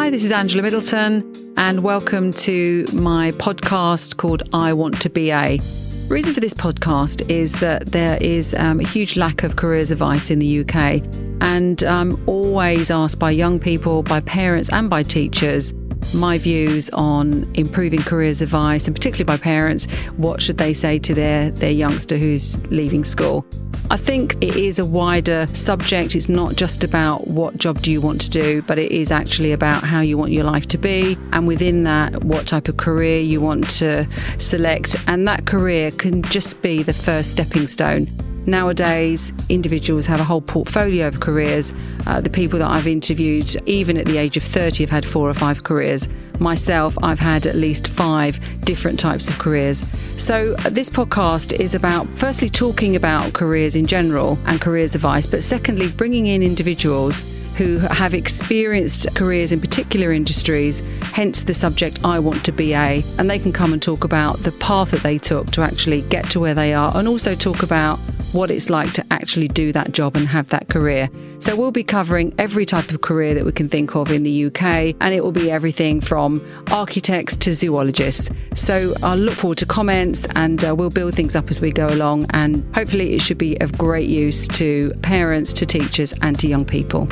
Hi, this is Angela Middleton, and welcome to my podcast called I Want to BA. The reason for this podcast is that there is a huge lack of careers advice in the UK, and I'm always asked by young people, by parents and by teachers, my views on improving careers advice, and particularly by parents, what should they say to their youngster who's leaving school. I think it is a wider subject. It's not just about what job do you want to do, but it is actually about how you want your life to be. And within that, what type of career you want to select. And that career can just be the first stepping stone. Nowadays, individuals have a whole portfolio of careers. The people that I've interviewed, even at the age of 30, have had 4 or 5 careers. Myself, I've had at least 5 different types of careers. So this podcast is about, firstly, talking about careers in general and careers advice, but secondly, bringing in individuals who have experienced careers in particular industries, hence the subject I Want to BA, and they can come and talk about the path that they took to actually get to where they are, and also talk about what it's like to actually do that job and have that career. So we'll be covering every type of career that we can think of in the UK, and it will be everything from architects to zoologists. So I'll look forward to comments, and we'll build things up as we go along, and hopefully it should be of great use to parents, to teachers and to young people.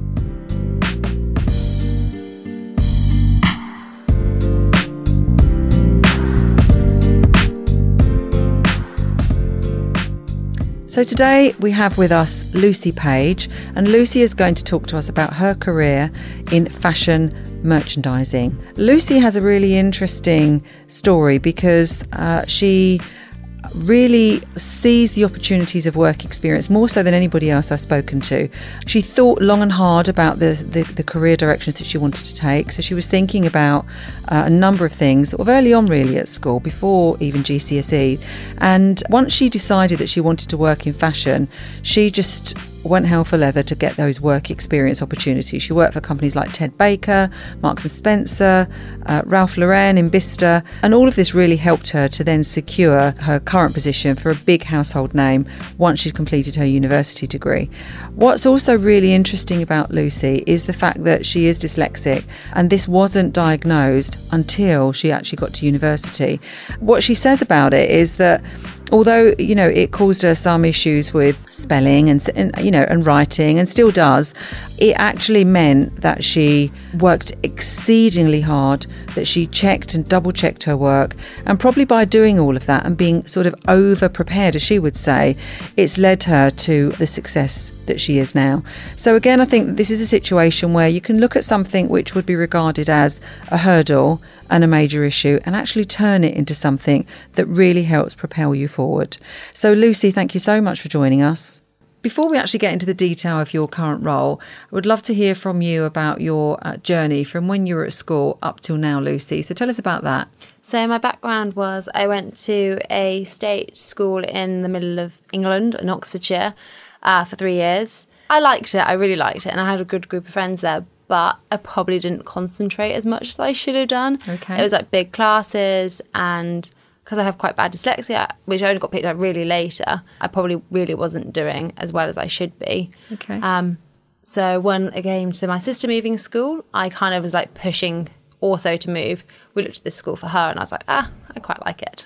So today we have with us Lucy Page, and Lucy is going to talk to us about her career in fashion merchandising. Lucy has a really interesting story because she really sees the opportunities of work experience more so than anybody else I've spoken to. She thought long and hard about the career directions that she wanted to take. So she was thinking about a number of things sort of early on really at school, before even GCSE. And once she decided that she wanted to work in fashion, she just went hell for leather to get those work experience opportunities. She worked for companies like Ted Baker, Marks and Spencer, Ralph Lauren in Bicester, and all of this really helped her to then secure her current position for a big household name once she'd completed her university degree. What's also really interesting about Lucy is the fact that she is dyslexic, and this wasn't diagnosed until she actually got to university. What she says about it is that although, it caused her some issues with spelling and writing, and still does, it actually meant that she worked exceedingly hard, that she checked and double checked her work. And probably by doing all of that and being sort of over prepared, as she would say, it's led her to the success that she is now. So again, I think this is a situation where you can look at something which would be regarded as a hurdle and a major issue and actually turn it into something that really helps propel you forward. So Lucy, thank you so much for joining us. Before we actually get into the detail of your current role, I would love to hear from you about your journey from when you were at school up till now, Lucy. So tell us about that. So my background was I went to a state school in the middle of England, in Oxfordshire, for 3 years. I liked it. I really liked it. And I had a good group of friends there, but I probably didn't concentrate as much as I should have done. Okay. It was like big classes, and because I have quite bad dyslexia, which I only got picked up really later, I probably really wasn't doing as well as I should be. Okay. So when it came to my sister moving school, I kind of was like pushing also to move. We looked at this school for her, and I was like, I quite like it.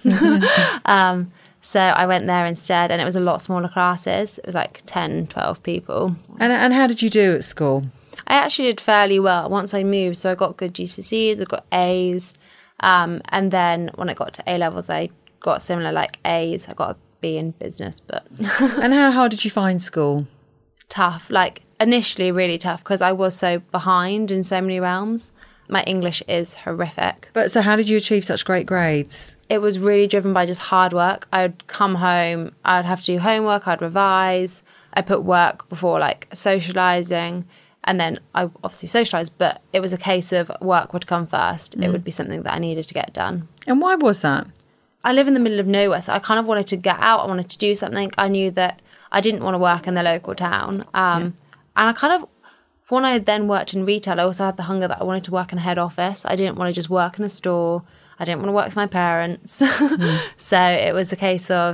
So I went there instead, and it was a lot smaller classes. It was like 10, 12 people. And how did you do at school? I actually did fairly well once I moved. So I got good GCSEs, I got A's. And then when I got to A-levels, I got similar like A's. I got a B in business, but... And how hard did you find school? Tough. Like initially really tough because I was so behind in so many realms. My English is horrific. But so how did you achieve such great grades? It was really driven by just hard work. I'd come home, I'd have to do homework, I'd revise. I put work before like socialising. And then I obviously socialised, but it was a case of work would come first. It would be something that I needed to get done. And why was that? I live in the middle of nowhere, so I kind of wanted to get out. I wanted to do something. I knew that I didn't want to work in the local town. And I kind of, when I then worked in retail, I also had the hunger that I wanted to work in a head office. I didn't want to just work in a store. I didn't want to work with my parents. So it was a case of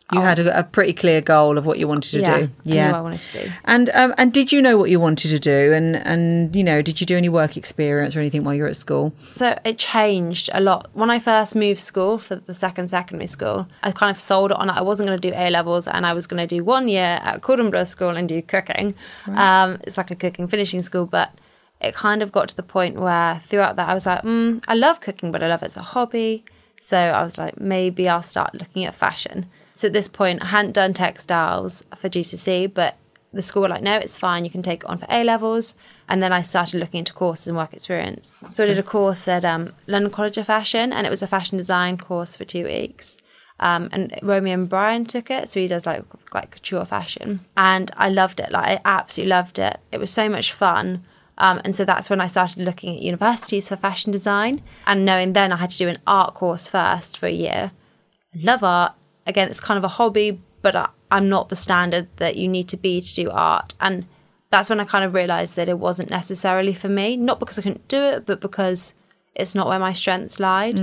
You had a pretty clear goal of what you wanted to do. Yeah, I knew I wanted to be. And did you know what you wanted to do? And did you do any work experience or anything while you were at school? So it changed a lot. When I first moved school for the second secondary school, I kind of sold it on it. I wasn't going to do A-levels, and I was going to do 1 year at Cordon Bleu School and do cooking. Right. It's like a cooking finishing school, but it kind of got to the point where throughout that I was like, I love cooking, but I love it as a hobby. So I was like, maybe I'll start looking at fashion. So at this point, I hadn't done textiles for GCSE, but the school were like, no, it's fine. You can take it on for A-levels. And then I started looking into courses and work experience. So I did a course at London College of Fashion, and it was a fashion design course for 2 weeks. And Romeo and Brian took it. So he does like couture fashion. And I loved it. Like, I absolutely loved it. It was so much fun. And so that's when I started looking at universities for fashion design. And knowing then I had to do an art course first for a year. I love art. Again, it's kind of a hobby, but I'm not the standard that you need to be to do art. And that's when I kind of realised that it wasn't necessarily for me. Not because I couldn't do it, but because it's not where my strengths lied.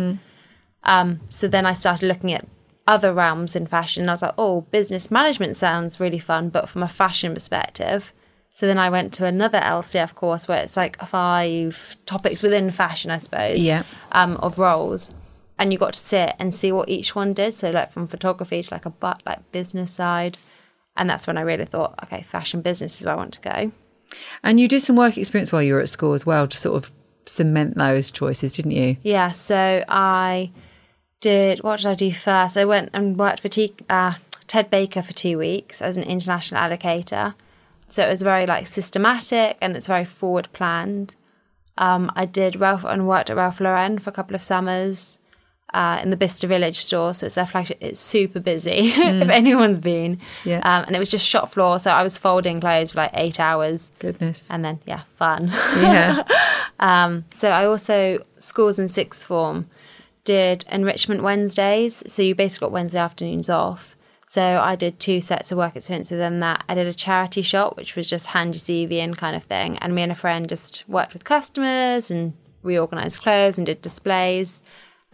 So then I started looking at other realms in fashion. And I was like, oh, business management sounds really fun, but from a fashion perspective. So then I went to another LCF course where it's like 5 topics within fashion, I suppose, of roles. And you got to sit and see what each one did. So like from photography to like business side. And that's when I really thought, okay, fashion business is where I want to go. And you did some work experience while you were at school as well to sort of cement those choices, didn't you? Yeah, so what did I do first? I went and worked for Ted Baker for 2 weeks as an international allocator. So it was very like systematic and it's very forward planned. I did worked at Ralph Lauren for a couple of summers. In the Bicester Village store, so it's their flagship. It's super busy if anyone's been. Yeah. And it was just shop floor, so I was folding clothes for like 8 hours. Goodness. And then fun. Yeah. So I also schools in sixth form did enrichment Wednesdays, so you basically got Wednesday afternoons off. So I did 2 sets of work experience within that. I did a charity shop, which was just hand your CV in kind of thing, and me and a friend just worked with customers and reorganised clothes and did displays.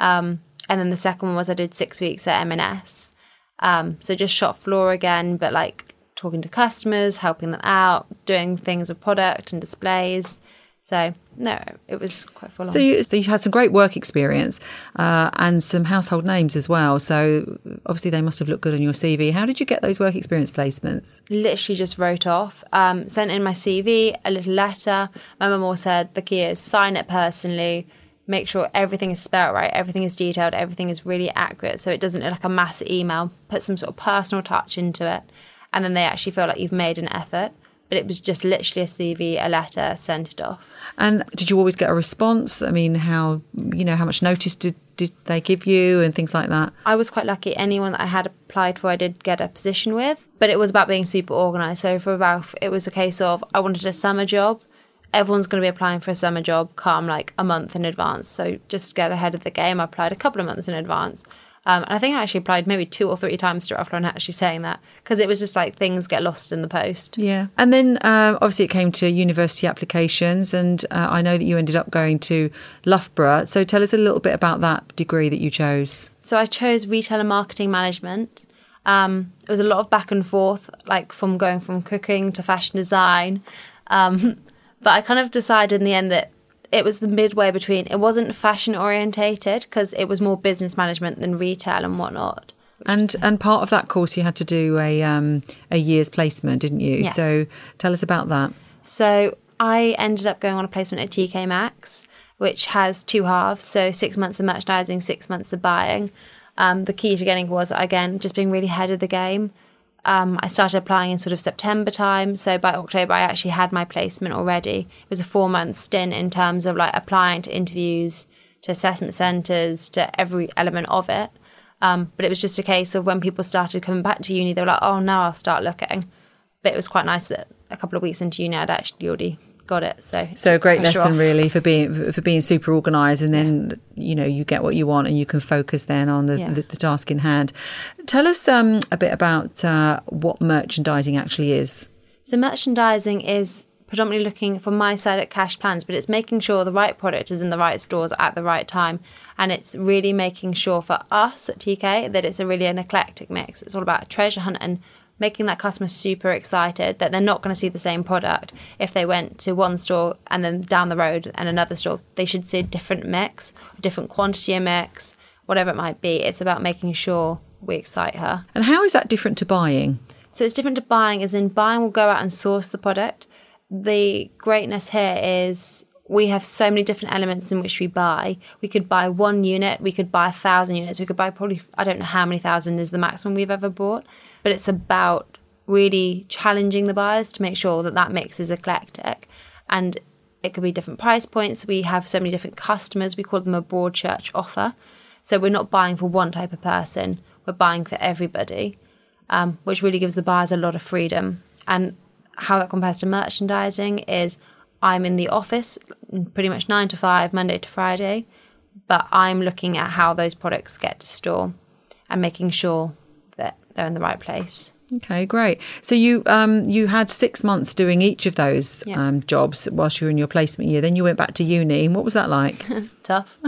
And then the second one was I did 6 weeks at M&S. So just shop floor again, but like talking to customers, helping them out, doing things with product and displays. So no, it was quite full on. So you had some great work experience and some household names as well. So obviously they must have looked good on your CV. How did you get those work experience placements? Literally just wrote off, sent in my CV, a little letter. My mum always said the key is sign it personally. Make sure everything is spelled right, everything is detailed, everything is really accurate so it doesn't look like a mass email. Put some sort of personal touch into it and then they actually feel like you've made an effort. But it was just literally a CV, a letter, sent it off. And did you always get a response? I mean, how much notice did they give you and things like that? I was quite lucky. Anyone that I had applied for, I did get a position with. But it was about being super organised. So for Ralph, it was a case of I wanted a summer job. Everyone's going to be applying for a summer job come like a month in advance. So just get ahead of the game. I applied a couple of months in advance. And I think I actually applied maybe 2 or 3 times to Ralph Lauren actually saying that because it was just like things get lost in the post. Yeah. And then obviously it came to university applications and I know that you ended up going to Loughborough. So tell us a little bit about that degree that you chose. So I chose retail and marketing management. It was a lot of back and forth, like from going from cooking to fashion design. But I kind of decided in the end that it was the midway between. It wasn't fashion orientated because it was more business management than retail and whatnot. And part of that course you had to do a year's placement, didn't you? Yes. So tell us about that. So I ended up going on a placement at TK Maxx, which has 2 halves. So 6 months of merchandising, 6 months of buying. The key to getting was, again, just being really ahead of the game. I started applying in sort of September time. So by October, I actually had my placement already. It was a 4-month stint in terms of like applying to interviews, to assessment centres, to every element of it. But it was just a case of when people started coming back to uni, they were like, oh, now I'll start looking. But it was quite nice that a couple of weeks into uni, I'd actually already got it. So a great lesson really for being super organised, and then you get what you want and you can focus then on the task in hand. Tell us a bit about what merchandising actually is. So merchandising is predominantly looking from my side at cash plans, but it's making sure the right product is in the right stores at the right time. And it's really making sure for us at TK that it's really an eclectic mix. It's all about a treasure hunt and making that customer super excited that they're not going to see the same product if they went to one store and then down the road and another store. They should see a different mix, a different quantity of mix, whatever it might be. It's about making sure we excite her. And how is that different to buying? So it's different to buying, as in buying will go out and source the product. The greatness here is we have so many different elements in which we buy. We could buy 1 unit, we could buy 1,000 units, we could buy probably, I don't know how many thousand is the maximum we've ever bought, but it's about really challenging the buyers to make sure that that mix is eclectic. And it could be different price points. We have so many different customers. We call them a broad church offer. So we're not buying for one type of person, we're buying for everybody, which really gives the buyers a lot of freedom. And how that compares to merchandising is I'm in the office pretty much 9 to 5, Monday to Friday, but I'm looking at how those products get to store and making sure that they're in the right place. Okay, great. So you had 6 months doing each of those jobs whilst you were in your placement year. Then you went back to uni. What was that like? Tough.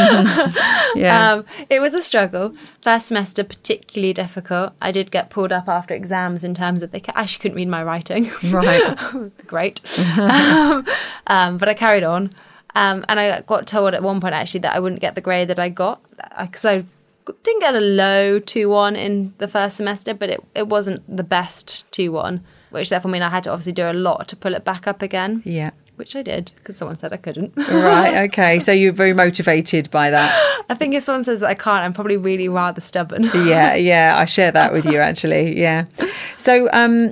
Yeah. It was a struggle. First semester, particularly difficult. I did get pulled up after exams in terms of they actually couldn't read my writing. Right. Great. But I carried on. And I got told at one point actually that I wouldn't get the grade that I got because I didn't get a low 2-1 in the first semester, but it wasn't the best 2-1, which therefore meant I had to obviously do a lot to pull it back up again. Yeah. Which I did, because someone said I couldn't. Right, okay. So you're very motivated by that. I think if someone says that I can't, I'm probably really rather stubborn. Yeah, I share that with you, actually, yeah. So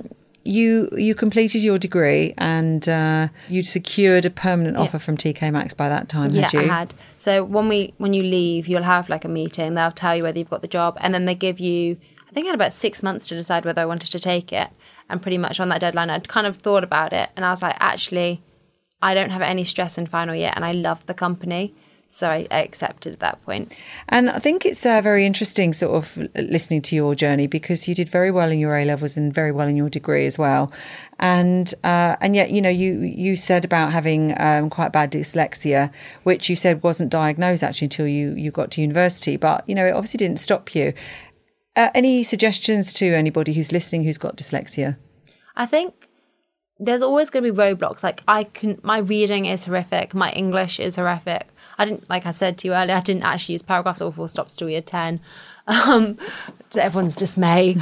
you completed your degree and you'd secured a permanent offer from TK Maxx by that time, had you? Yeah, I had. So when you leave, you'll have like a meeting. They'll tell you whether you've got the job, and then they give you, I think I had about 6 months to decide whether I wanted to take it. And pretty much on that deadline, I'd kind of thought about it, and I was like, actually, I don't have any stress in final year, and I love the company. So I accepted at that point. And I think it's very interesting sort of listening to your journey, because you did very well in your A-levels and very well in your degree as well. And yet, you know, you said about having quite bad dyslexia, which you said wasn't diagnosed actually until you got to university. But, you know, it obviously didn't stop you. Any suggestions to anybody who's listening who's got dyslexia? I think there's always going to be roadblocks. Like my reading is horrific. My English is horrific. I didn't, like I said to you earlier, I didn't actually use paragraphs or full stops till year 10, to everyone's dismay.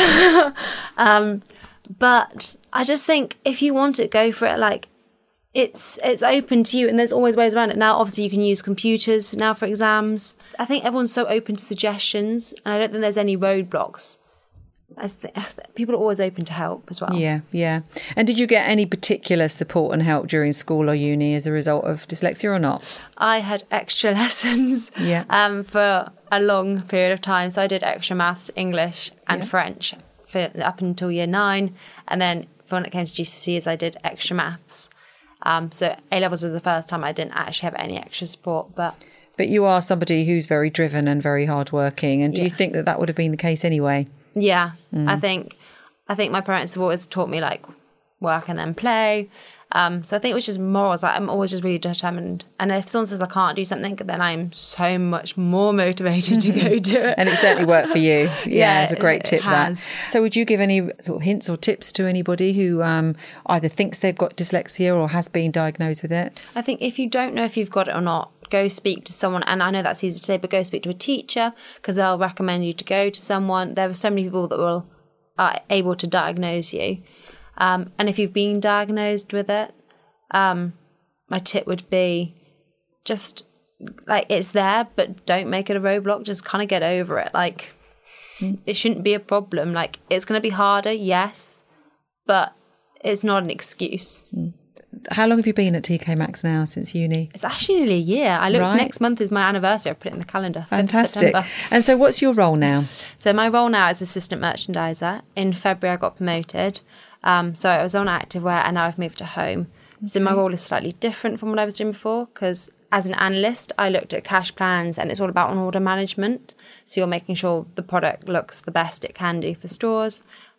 But I just think if you want it, go for it. Like it's open to you, and there's always ways around it. Now, obviously, you can use computers now for exams. I think everyone's so open to suggestions, and I don't think there's any roadblocks. I think people are always open to help as well. Yeah. And did you get any particular support and help during school or uni as a result of dyslexia or not? I had extra lessons for a long period of time. So I did extra maths, English and French for up until year 9. And then when it came to GCSEs, I did extra maths. So A-levels was the first time I didn't actually have any extra support. But you are somebody who's very driven and very hardworking. And do you think that would have been the case anyway? Yeah, I think my parents have always taught me like work and then play. So I think it was just morals. Like, I'm always just really determined. And if someone says I can't do something, then I'm so much more motivated to go do it. And it certainly worked for you. Yeah, it's a great tip. That. So would you give any sort of hints or tips to anybody who either thinks they've got dyslexia or has been diagnosed with it? I think if you don't know if you've got it or not, go speak to someone. And I know that's easy to say, but go speak to a teacher, because they'll recommend you to go to someone. There are so many people that are able to diagnose you. And if you've been diagnosed with it, my tip would be just like, it's there, but don't make it a roadblock. Just kind of get over it. Like, it shouldn't be a problem. Like, it's going to be harder, yes, but it's not an excuse. How long have you been at TK Maxx now, since uni? It's actually nearly a year. Next month is my anniversary. I put it in the calendar. Fantastic. And so what's your role now? So my role now is assistant merchandiser. In February, I got promoted. So I was on activewear, and now I've moved to home. Okay. So my role is slightly different from what I was doing before, because as an analyst, I looked at cash plans, and it's all about on-order management. So you're making sure the product looks the best it can do for stores.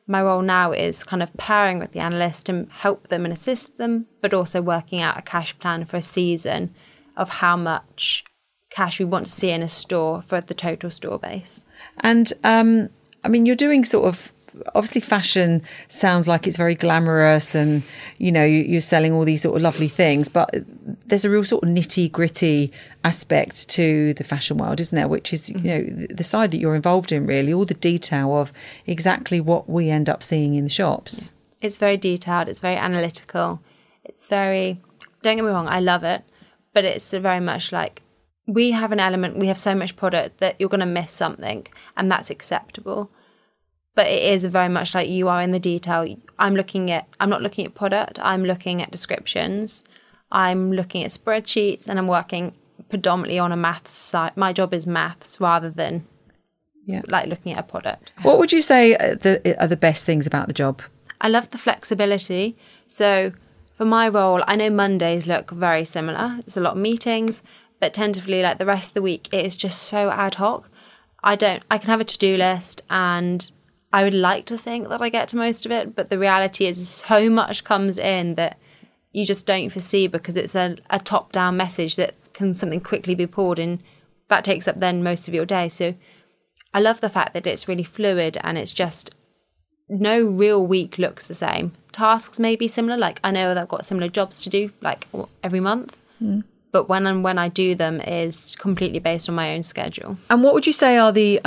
my role now is kind of pairing with the analyst to help them and assist them, but also working out a cash plan for a season of how much cash we want to see in a store for the total store base. And I mean, you're doing sort of, obviously fashion sounds like it's very glamorous and, you know, you're selling all these sort of lovely things, but there's a real sort of nitty gritty aspect to the fashion world, isn't there? Which is, you know, the side that you're involved in, really, all the detail of exactly what we end up seeing in the shops. It's very detailed. It's very analytical. It's very, don't get me wrong, I love it, but it's very much like, we have an element, we have so much product that you're going to miss something, and that's acceptable. But it is very much like you are in the detail. I'm not looking at product, I'm looking at descriptions, I'm looking at spreadsheets, and I'm working predominantly on a maths side. My job is maths rather than like looking at a product. What would you say are the best things about the job? I love the flexibility. So for my role, I know Mondays look very similar. It's a lot of meetings, but tentatively, like the rest of the week, it is just so ad hoc. I can have a to-do list, and I would like to think that I get to most of it, but the reality is so much comes in that you just don't foresee, because it's a top-down message that can something quickly be pulled in. That takes up then most of your day. So I love the fact that it's really fluid, and it's just no real week looks the same. Tasks may be similar. Like I know that I've got similar jobs to do like every month. But when I do them is completely based on my own schedule. And what would you say are the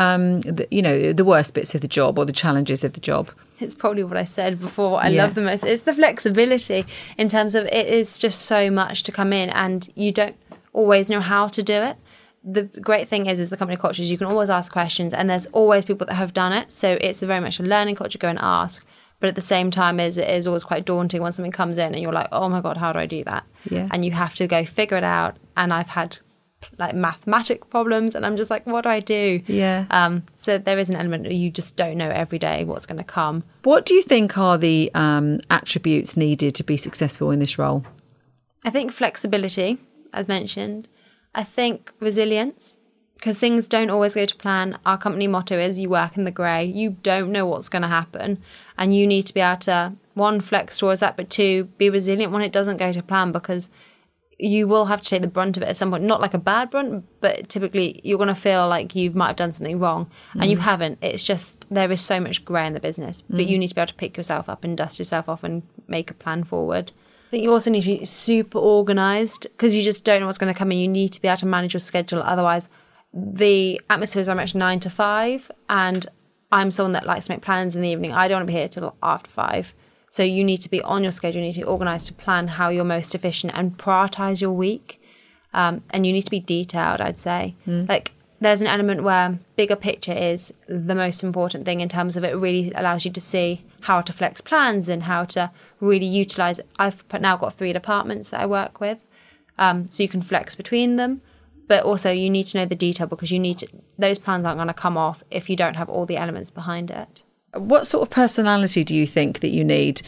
worst bits of the job or the challenges of the job? It's probably what I said before. What I love the most. It's the flexibility in terms of it is just so much to come in, and you don't always know how to do it. The great thing is the company culture is you can always ask questions, and there's always people that have done it. So it's very much a learning culture. Go and ask. But at the same time, it is always quite daunting when something comes in and you're like, oh my God, how do I do that? Yeah. And you have to go figure it out. And I've had like mathematic problems, and I'm just like, what do I do? Yeah. So there is an element that you just don't know every day what's going to come. What do you think are the attributes needed to be successful in this role? I think flexibility, as mentioned. I think resilience, because things don't always go to plan. Our company motto is you work in the grey. You don't know what's going to happen. And you need to be able to, one, flex towards that, but two, be resilient when it doesn't go to plan, because you will have to take the brunt of it at some point. Not like a bad brunt, but typically you're going to feel like you might have done something wrong, and you haven't. It's just there is so much grey in the business, but you need to be able to pick yourself up and dust yourself off and make a plan forward. I think you also need to be super organised, because you just don't know what's going to come in. You need to be able to manage your schedule. Otherwise, the atmosphere is very much 9 to 5, and I'm someone that likes to make plans in the evening. I don't want to be here till after 5. So you need to be on your schedule. You need to be organised to plan how you're most efficient and prioritise your week. And you need to be detailed, I'd say. Like there's an element where bigger picture is the most important thing in terms of it really allows you to see how to flex plans and how to really utilise it. I've now got 3 departments that I work with. So you can flex between them. But also you need to know the detail, because those plans aren't going to come off if you don't have all the elements behind it. What sort of personality do you think that you need,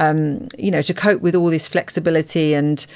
to cope with all this flexibility and,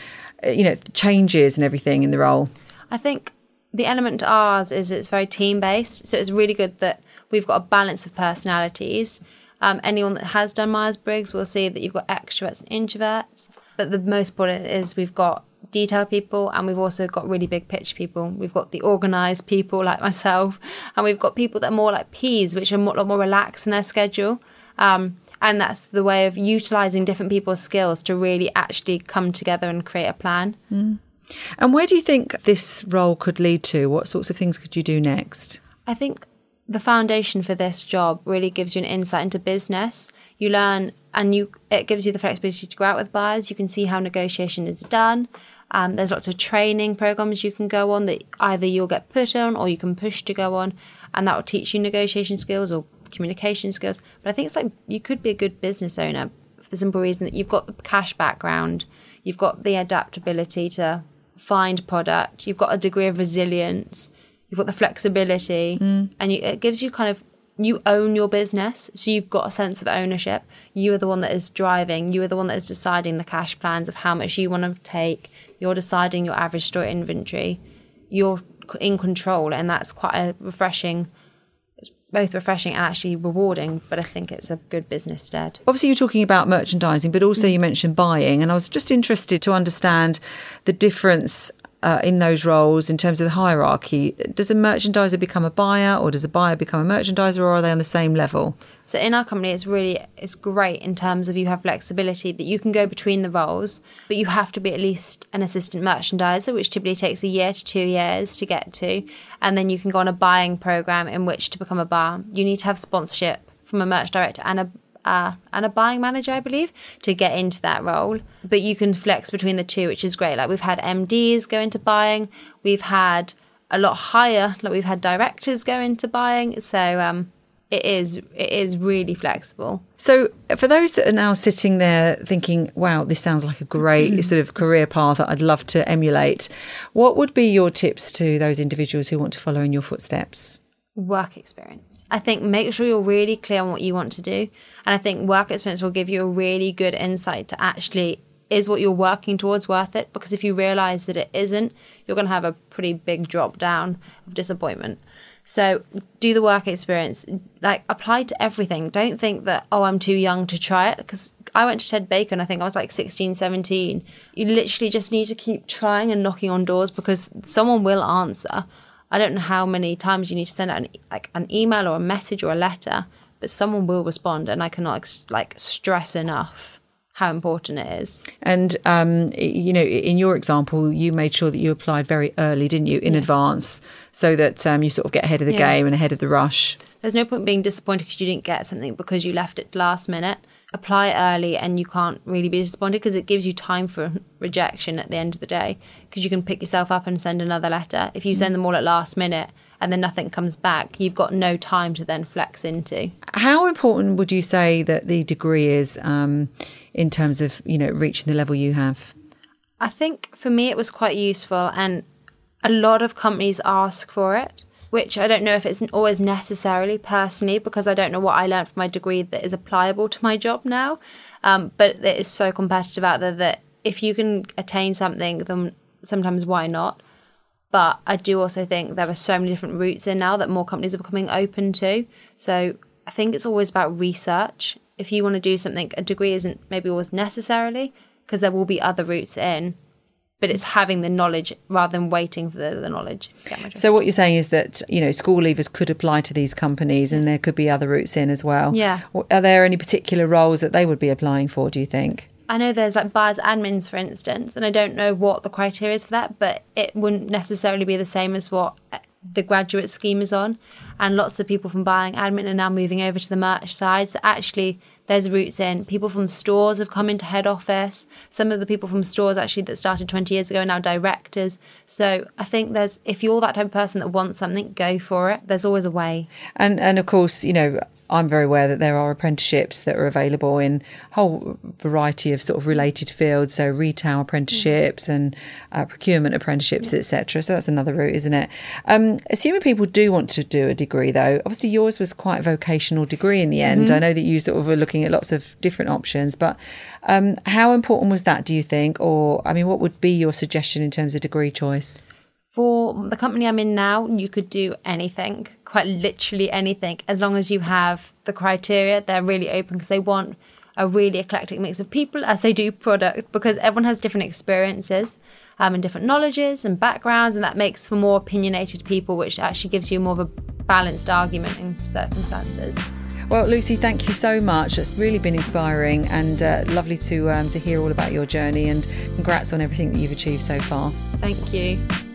changes and everything in the role? I think the element to ours is it's very team-based. So it's really good that we've got a balance of personalities. Anyone that has done Myers-Briggs will see that you've got extroverts and introverts. But the most important is we've got detailed people, and we've also got really big picture people. We've got the organised people like myself, and we've got people that are more like Ps, which are a lot more relaxed in their schedule. And that's the way of utilising different people's skills to really actually come together and create a plan. And where do you think this role could lead to? What sorts of things could you do next? I think the foundation for this job really gives you an insight into business. You learn, and it gives you the flexibility to go out with buyers. You can see how negotiation is done. There's lots of training programs you can go on that either you'll get put on or you can push to go on, and that will teach you negotiation skills or communication skills. But I think it's like you could be a good business owner for the simple reason that you've got the cash background, you've got the adaptability to find product, you've got a degree of resilience, you've got the flexibility, and it gives you kind of, you own your business, so you've got a sense of ownership. You are the one that is driving, you are the one that is deciding the cash plans of how much you want to take. You're deciding your average store inventory. You're in control, and that's quite a refreshing, it's both refreshing and actually rewarding, but I think it's a good business stead. Obviously, you're talking about merchandising, but also you mentioned buying, and I was just interested to understand the difference in those roles in terms of the hierarchy. Does a merchandiser become a buyer, or does a buyer become a merchandiser, or are they on the same level? So in our company, it's great in terms of you have flexibility that you can go between the roles, but you have to be at least an assistant merchandiser, which typically takes 1 year to 2 years to get to. And then you can go on a buying program in which to become a buyer. You need to have sponsorship from a merch director and a buying manager, I believe, to get into that role. But you can flex between the two, which is great. Like we've had MDs go into buying. We've had a lot higher, like we've had directors go into buying. So it is really flexible. So for those that are now sitting there thinking, wow, this sounds like a great sort of career path that I'd love to emulate, what would be your tips to those individuals who want to follow in your footsteps? Work experience. I think make sure you're really clear on what you want to do. And I think work experience will give you a really good insight to actually, is what you're working towards worth it? Because if you realise that it isn't, you're going to have a pretty big drop down of disappointment. So do the work experience, like apply to everything. Don't think that, oh, I'm too young to try it. Because I went to Ted Baker and I think I was like 16, 17. You literally just need to keep trying and knocking on doors because someone will answer. I don't know how many times you need to send out an email or a message or a letter, but someone will respond, and I cannot stress enough how important it is. And, in your example, you made sure that you applied very early, didn't you, in advance, so that you sort of get ahead of the game and ahead of the rush. There's no point being disappointed because you didn't get something because you left it last minute. Apply early and you can't really be disappointed because it gives you time for rejection at the end of the day, because you can pick yourself up and send another letter. If you send them all at last minute and then nothing comes back, you've got no time to then flex into. How important would you say that the degree is in terms of, reaching the level you have? I think for me it was quite useful, and a lot of companies ask for it, which I don't know if it's always necessarily personally, because I don't know what I learned from my degree that is applicable to my job now. But it is so competitive out there that if you can attain something, then sometimes why not? But I do also think there are so many different routes in now that more companies are becoming open to. So I think it's always about research. If you want to do something, a degree isn't maybe always necessarily, because there will be other routes in. But it's having the knowledge rather than waiting for the knowledge. So what you're saying is that, school leavers could apply to these companies and there could be other routes in as well. Yeah. Are there any particular roles that they would be applying for, do you think? I know there's like buyers admins, for instance, and I don't know what the criteria is for that, but it wouldn't necessarily be the same as what the graduate scheme is on. And lots of people from buying admin are now moving over to the merch side. So actually there's routes in. People from stores have come into head office. Some of the people from stores actually that started 20 years ago are now directors. So I think if you're that type of person that wants something, go for it. There's always a way. And of course, I'm very aware that there are apprenticeships that are available in a whole variety of sort of related fields, so retail apprenticeships and procurement apprenticeships, etc. So that's another route, isn't it? Assuming people do want to do a degree, though, obviously yours was quite a vocational degree in the end. Mm-hmm. I know that you sort of were looking at lots of different options, but how important was that, do you think? Or, what would be your suggestion in terms of degree choice? For the company I'm in now, you could do anything, quite literally anything, as long as you have the criteria. They're really open because they want a really eclectic mix of people as they do product, because everyone has different experiences and different knowledges and backgrounds, and that makes for more opinionated people, which actually gives you more of a balanced argument in circumstances. Well, Lucy, thank you so much. It's really been inspiring and lovely to hear all about your journey, and congrats on everything that you've achieved so far. Thank you.